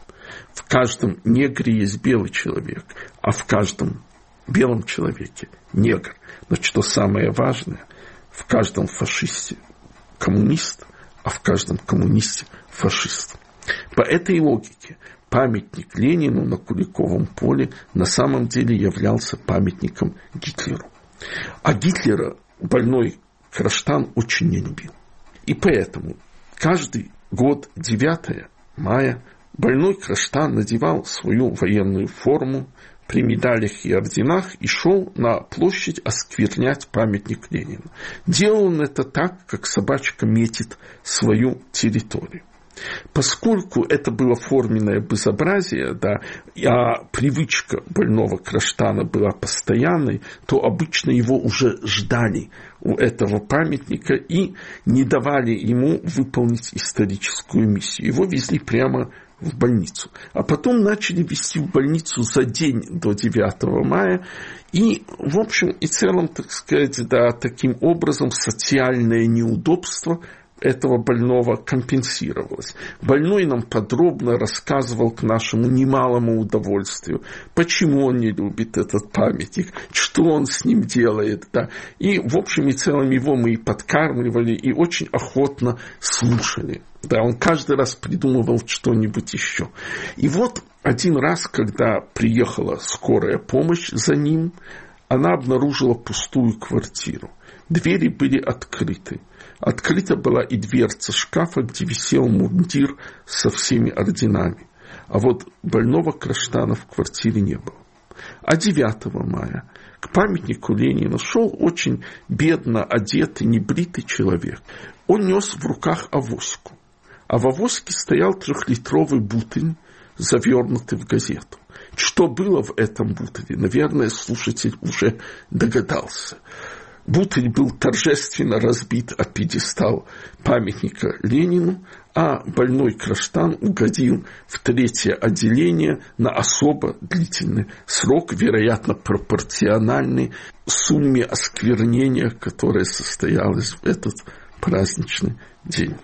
В каждом негре есть белый человек, а в каждом белом человеке негр. Но что самое важное, в каждом фашисте коммунист, а в каждом коммунисте фашист. По этой логике памятник Ленину на Куликовом поле на самом деле являлся памятником Гитлеру. А Гитлера больной Краштан очень не любил. И поэтому каждый год 9 мая больной Краштан надевал свою военную форму при медалях и орденах и шел на площадь осквернять памятник Ленину. Делал он это так, как собачка метит свою территорию. Поскольку это было форменное безобразие, да, а привычка больного Краштана была постоянной, то обычно его уже ждали у этого памятника и не давали ему выполнить историческую миссию. Его везли прямо в больницу. А потом начали везти в больницу за день до 9 мая. И, в общем и целом, так сказать, да, таким образом социальное неудобство этого больного компенсировалось. Больной нам подробно рассказывал к нашему немалому удовольствию, почему он не любит этот памятник, что он с ним делает. Да. И, в общем и целом, его мы и подкармливали, и очень охотно слушали. Да, он каждый раз придумывал что-нибудь еще. И вот один раз, когда приехала скорая помощь за ним, она обнаружила пустую квартиру. Двери были открыты. Открыта была и дверца шкафа, где висел мундир со всеми орденами. А вот больного Краштана в квартире не было. А 9 мая к памятнику Ленина шел очень бедно одетый, небритый человек. Он нес в руках авоську. А в авоське стоял 3-литровый бутыль, завернутый в газету. Что было в этом бутыле, наверное, слушатель уже догадался. Бутыль был торжественно разбит о пьедестал памятника Ленину, а больной Краштан угодил в 3-е отделение на особо длительный срок, вероятно, пропорциональный сумме осквернения, которое состоялось в этот праздничный день.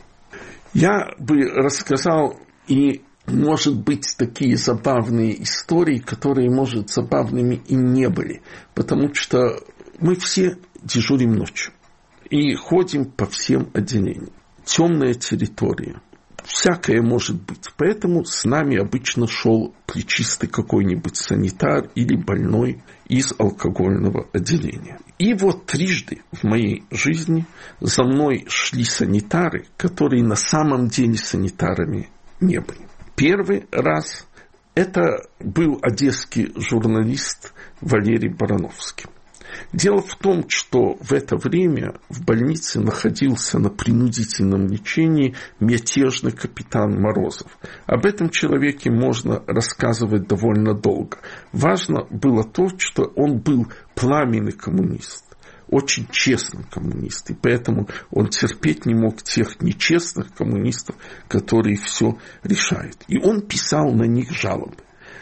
Я бы рассказал и, может быть, такие забавные истории, которые, может, забавными и не были, потому что мы все дежурим ночью и ходим по всем отделениям. Темная территория. Всякое может быть. Поэтому с нами обычно шел плечистый какой-нибудь санитар или больной из алкогольного отделения. И вот трижды в моей жизни за мной шли санитары, которые на самом деле санитарами не были. Первый раз это был одесский журналист Валерий Барановский. Дело в том, что в это время в больнице находился на принудительном лечении мятежный капитан Морозов. Об этом человеке можно рассказывать довольно долго. Важно было то, что он был пламенный коммунист, очень честный коммунист, и поэтому он терпеть не мог тех нечестных коммунистов, которые все решают. И он писал на них жалобы.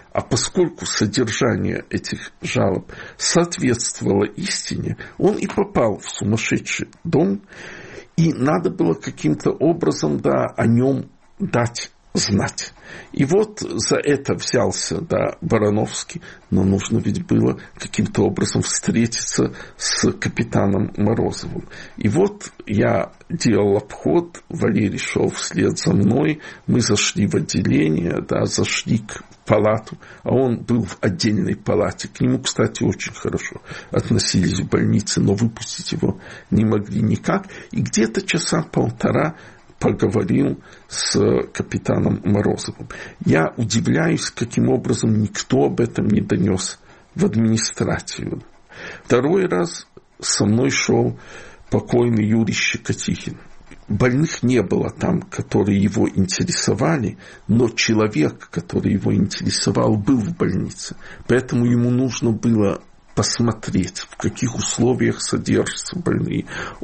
А поскольку содержание этих жалоб соответствовало истине, он и попал в сумасшедший дом, и надо было каким-то образом, о нем дать знать. И вот за это взялся, Барановский, но нужно ведь было каким-то образом встретиться с капитаном Морозовым. И вот я делал обход, Валерий шел вслед за мной, мы зашли в отделение, зашли к палату, а он был в отдельной палате. К нему, кстати, очень хорошо относились в больнице, но выпустить его не могли никак. И где-то часа полтора поговорил с капитаном Морозовым. Я удивляюсь, каким образом никто об этом не донес в администрацию. Второй раз со мной шел покойный Юрий Щекотихин. Больных не было там, которые его интересовали, но человек, который его интересовал, был в больнице. Поэтому ему нужно было посмотреть, в каких условиях содержатся больные.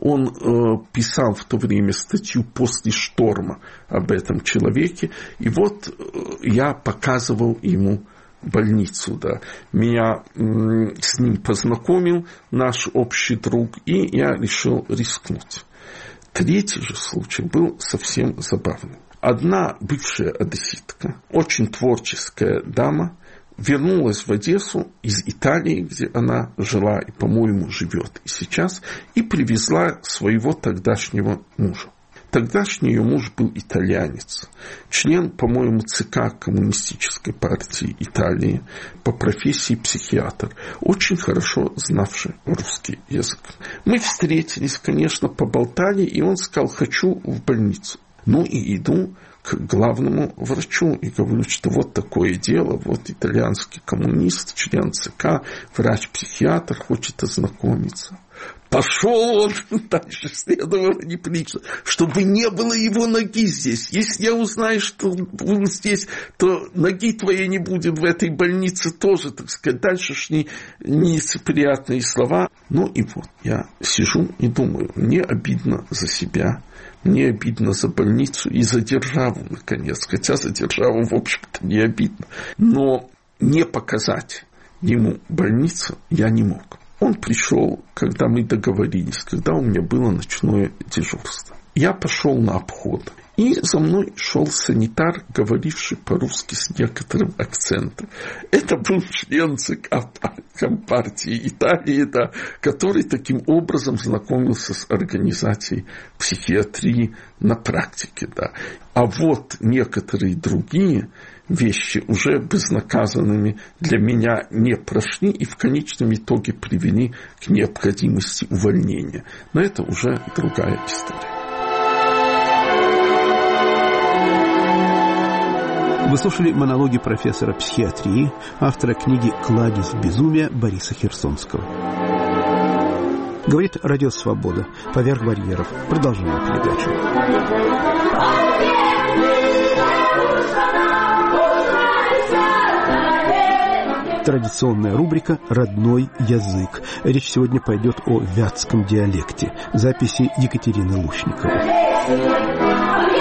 Он писал в то время статью «После шторма» об этом человеке. И вот я показывал ему больницу. Меня с ним познакомил наш общий друг, и я решил рискнуть. Третий же случай был совсем забавным. Одна бывшая одесситка, очень творческая дама, вернулась в Одессу из Италии, где она жила и, по-моему, живет и сейчас, и привезла своего тогдашнего мужа. Тогдашний ее муж был итальянец, член, по-моему, ЦК Коммунистической партии Италии, по профессии психиатр, очень хорошо знавший русский язык. Мы встретились, конечно, поболтали, и он сказал: хочу в больницу. Ну и иду к главному врачу и говорю, что вот такое дело, вот итальянский коммунист, член ЦК, врач-психиатр, хочет ознакомиться. Пошел он, дальше следовало неприлично, чтобы не было его ноги здесь. Если я узнаю, что он здесь, то ноги твоей не будет в этой больнице тоже, так сказать. Дальше шли нелицеприятные слова. Ну и вот я сижу и думаю, мне обидно за себя. Мне обидно за больницу и за державу, наконец. Хотя за державу, в общем-то, не обидно. Но не показать ему больницу я не мог. Он пришел, когда мы договорились, когда у меня было ночное дежурство. Я пошел на обход. И за мной шел санитар, говоривший по-русски с некоторым акцентом. Это был член ЦК Компартии Италии, который таким образом знакомился с организацией психиатрии на практике. А вот некоторые другие вещи уже безнаказанными для меня не прошли и в конечном итоге привели к необходимости увольнения. Но это уже другая история. Вы слушали монологи профессора психиатрии, автора книги «Кладезь безумия» Бориса Херсонского. Говорит Радио Свобода. Поверх барьеров. Продолжаем передачу. Традиционная рубрика «Родной язык». Речь сегодня пойдет о вятском диалекте. Записи Екатерины Лушниковой.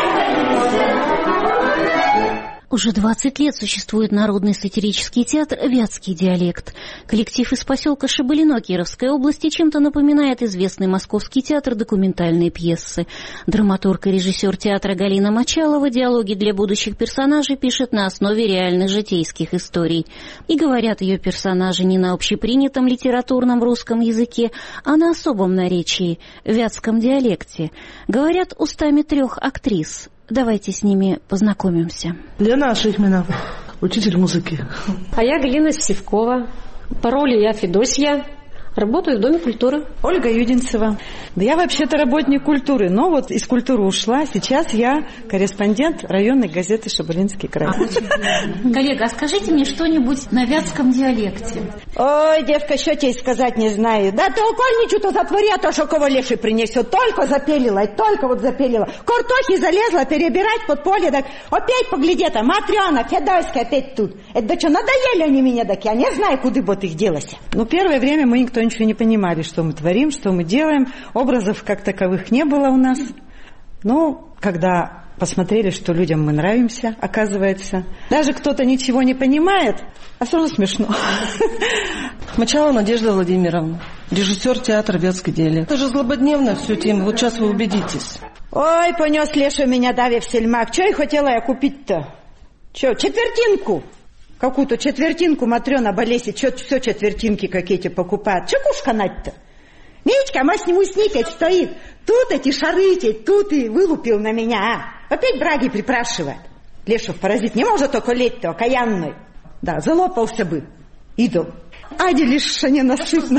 Уже 20 лет существует народный сатирический театр «Вятский диалект». Коллектив из поселка Шабалино Кировской области чем-то напоминает известный московский театр документальной пьесы. Драматург и режиссер театра Галина Мочалова диалоги для будущих персонажей пишет на основе реальных житейских историй. И говорят ее персонажи не на общепринятом литературном русском языке, а на особом наречии – вятском диалекте. Говорят устами 3 актрис. Давайте с ними познакомимся. Лена Ашихмина, учитель музыки. А я Галина Сивкова. По роли я Федосья. Работаю в Доме культуры. Ольга Юдинцева. Да я вообще-то работник культуры, но вот из культуры ушла. Сейчас я корреспондент районной газеты «Шабалинский край». Коллега, а скажите мне что-нибудь на вятском диалекте. Ой, девка, что тебе сказать не знаю. Да ты окольничу-то затвори, а то что кого леший принесет. Только запелила, только вот запелила. Картохи залезла перебирать под поле, так опять погляди, там Матрёна, Федоська опять тут. Это да что, надоели они меня, так я не знаю, куда бы их делась. Ну, первое время мы никто ничего не понимали, что мы творим, что мы делаем. Образов как таковых не было у нас. Но когда Посмотрели, что людям мы нравимся, оказывается. Даже кто-то ничего не понимает, а все равно смешно. Мочалова Надежда Владимировна, режиссер театра «Вятской деле». Это же злободневная всю тему, вот сейчас вы убедитесь. Ой, понес Леша меня даве в сельмак. Че и хотела я купить-то? Че, четвертинку? Какую-то четвертинку Матрена Болесит. Че все четвертинки какие-то покупают? Че куш канать-то? Митька, мать не сникать стоит. Тут эти шарыки, тут и вылупил на меня, а? Опять браги припрашивает. Лешев паразит не может только леть-то, окаянный. Да, залопался бы. Идол. Аделище ненасытно.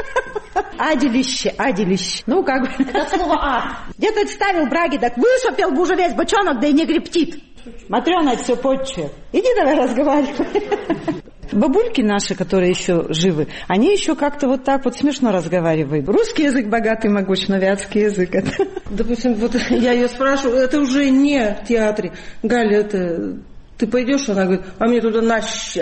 Аделище. Ну, как бы. Это слово «ад». Где-то ставил браги, так вышипел бы уже весь бочонок, да и не грептит. Матрена все подчует. Иди давай разговаривай. Бабульки наши, которые еще живы, они еще как-то вот так вот смешно разговаривают. Русский язык богатый, могуч, но вятский язык это... Допустим, вот я ее спрашиваю, это уже не в театре. Галя, это... Ты пойдешь, она говорит, а мне туда наще.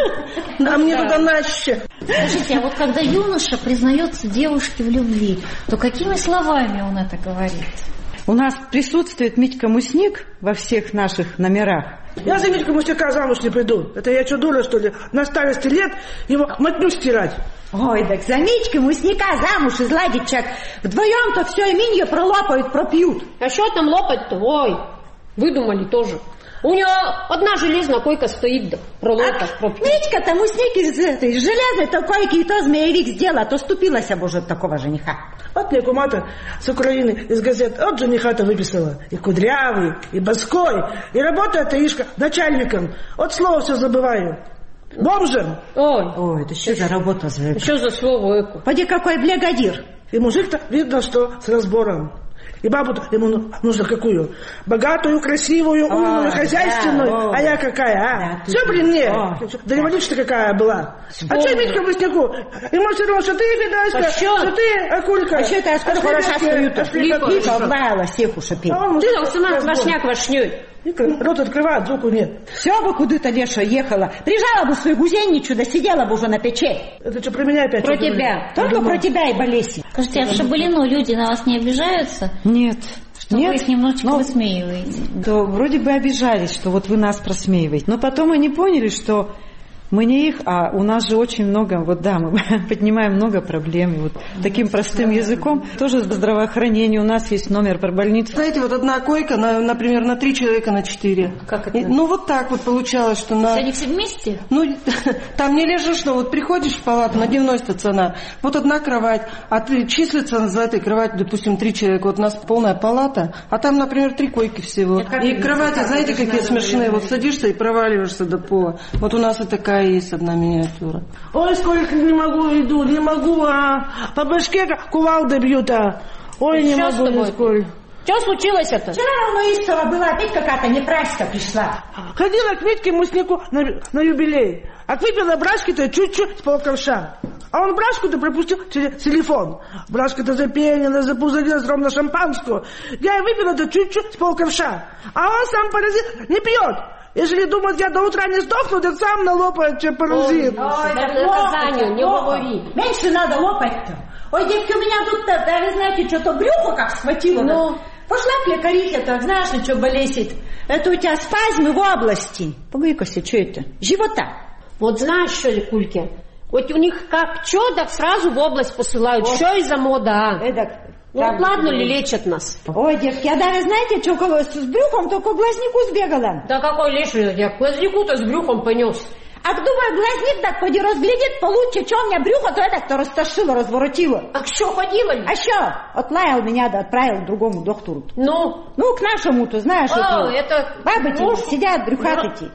А мне туда наще. Скажите, а вот когда юноша признается девушке в любви, то какими словами он это говорит? У нас присутствует Митька Мусник во всех наших номерах. Я за Митька Мусника замуж не приду. Это я что, дура, что ли? На старости лет его мотню стирать. Ой, так за Митька Мусника замуж изладить человек. Вдвоем-то все именье пролопают, пропьют. А что там лопать-то? Ой, выдумали тоже. У него одна железная койка стоит, да, пролопать, пропьют. Митька-то Мусник из этой железной-то койки и то змеевик сделала, то ступилась об уже такого жениха. Вот мне кума-то с Украины из газет от жениха-то выписала. И кудрявый, и боской, и работает Таишка начальником. От слова все забываю. Бомжем. Ой, это что за работа за это? Что за слово эко? Поди какой блягодир. И мужик-то видно, что с разбором. И бабу-то ему нужно какую? Богатую, красивую, умную, хозяйственную. А я какая, а? Все при мне. Да революция какая была. А что Митька Муснику? Ему все равно, что ты, Федоська, что ты, Акулька. А что это я скажу, хороша стою-то? Липа облаяла, всех ушипит. Ты там сама квашняк вошней. Рот открывает, звуку нет. Все бы куда-то Леша ехала. Прижала бы свою гузенничу, да сидела бы уже на печи. Это что, про меня опять? Про тебя. Только про тебя и болезни. Скажите, а в Шабалино люди на вас не обижаются? Нет. Что вы их немножечко высмеиваете? Да, вроде бы обижались, что вот вы нас просмеиваете. Но потом они поняли, что мы не их, а у нас же очень много, вот да, мы поднимаем много проблем. И вот таким простым языком тоже здравоохранение. У нас есть номер про больницу. Знаете, вот одна койка, например, на 3 человека на 4. Как это? Ну, вот так вот получалось, что на... Они все вместе? Ну, там не лежишь, но вот приходишь в палату, на дневной стационар, вот одна кровать, а ты числится за этой кроватью, допустим, 3 человека. Вот у нас полная палата, а там, например, 3 койки всего. И кровати, знаете, какие смешные. Вот садишься и проваливаешься до пола. Вот у нас и такая есть одна миниатюра. Ой, сколько не могу, иду, не могу, а по башке кувалдой бьют, а. Ой, не могу, нисколько. Что случилось это? Вчера равно Истова была, опять какая-то непраська пришла. Ходила к Митьке Муснику на юбилей. А выпила брашки-то чуть-чуть с полковша. А он брашку-то пропустил через телефон. Брашка-то запенила, запузырилась ровно шампанскую. Я выпила-то чуть-чуть с полковша. А он сам паразит не пьет. Если думает, я до утра не сдохну, так сам налопает, что паразит. Ой, наказанию, не говори. Меньше надо лопать-то. Ой, девки, у меня тут-то, да, вы знаете, что-то брюхо как схватило. Ну, пошла к лекарихе, так знаешь, на что болеет. Это у тебя спазмы в области. Погоди-ка, что это? Живота. Вот знаешь, что ли, Кульки? Вот у них как чё, так сразу в область посылают. Вот. Что из-за мода, а? Ну, ладно ли лечат нас? Ой, девки, а даже знаете, что с брюхом только к глазнику сбегала. Да какой леший, я к глазнику-то с брюхом понес. А думаю, глазник так поди разглядит получше, что у меня брюхо, то это растошило, разворотило. А что, ходила ли? А что? Отлаял меня, да отправил к другому доктору. Ну, к нашему-то, знаешь, это... бабы сидят, брюхатые.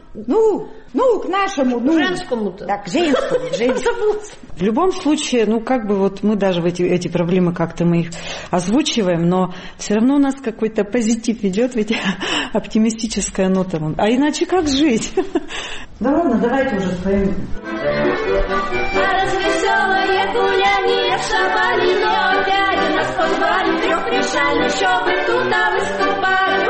К нашему, женскому-то. Так, женскому. В любом случае, вот мы даже в эти проблемы как-то мы их озвучиваем, но все равно у нас какой-то позитив идет, ведь оптимистическая нота. А иначе как жить? Да ладно, давайте уже споем. Развеселое гуляние в Шабалино, дядя нас позвали, трехрешально, чтобы тут выступали.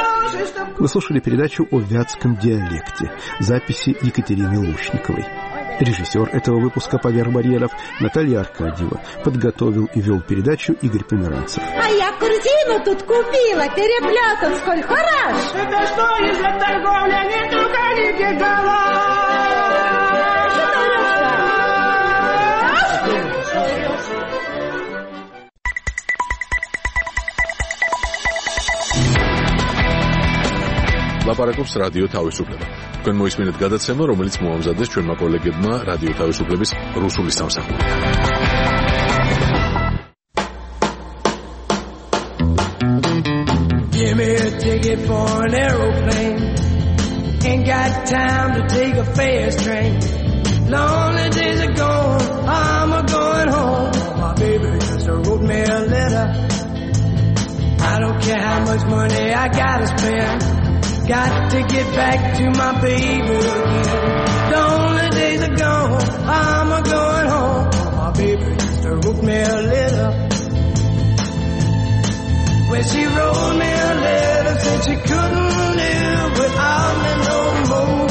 Вы слушали передачу о вятском диалекте, записи Екатерины Лушниковой. Режиссер этого выпуска поверх барьеров Наталья Аркадьева. Подготовил и вел передачу Игорь Померанцев. А я корзину тут купила, переплетан, сколь хорош. Это что ли за торговля, не туганите голова? ლაპარაკობს რადიო თავისუფლება. თქვენ მოისმინეთ გადაცემა, რომელიც მოამზადეს ჩვენმა კოლეგებმა რადიო თავისუფლების რუსული სამსახურიდან. Give me a ticket for an aeroplane. Ain't got time to take a fast train. Lonely days are gone, I'm a-going home. My baby just wrote me a letter. I don't care how much money I gotta spend. Got to get back to my baby again. Lonely days are gone, I'm a-going home. My baby just wrote me a letter. When she wrote me a letter, said she couldn't live without me no more.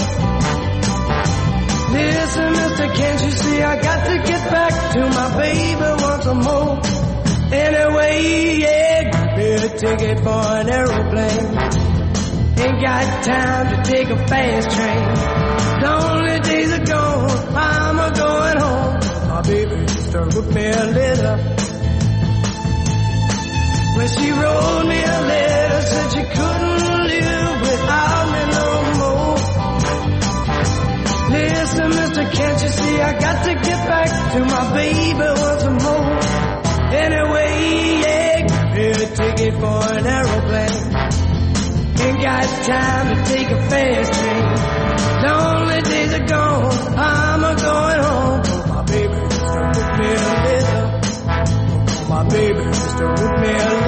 Listen, mister, can't you see I got to get back to my baby once more. Anyway, yeah, give me a ticket for an aeroplane. Ain't got time to take a fast train. Lonely days are gone, I'm a-going home. My baby just wrote me a letter. When she wrote me a letter, said she couldn't live without me no more. Listen, mister, can't you see I got to get back to my baby once more. Anyway, yeah, give me a ticket for an aeroplane. Ain't got time to take a fast train. Lonely days are gone, I'm a-going home. My baby just wrote me a letter. My baby just wrote me a letter.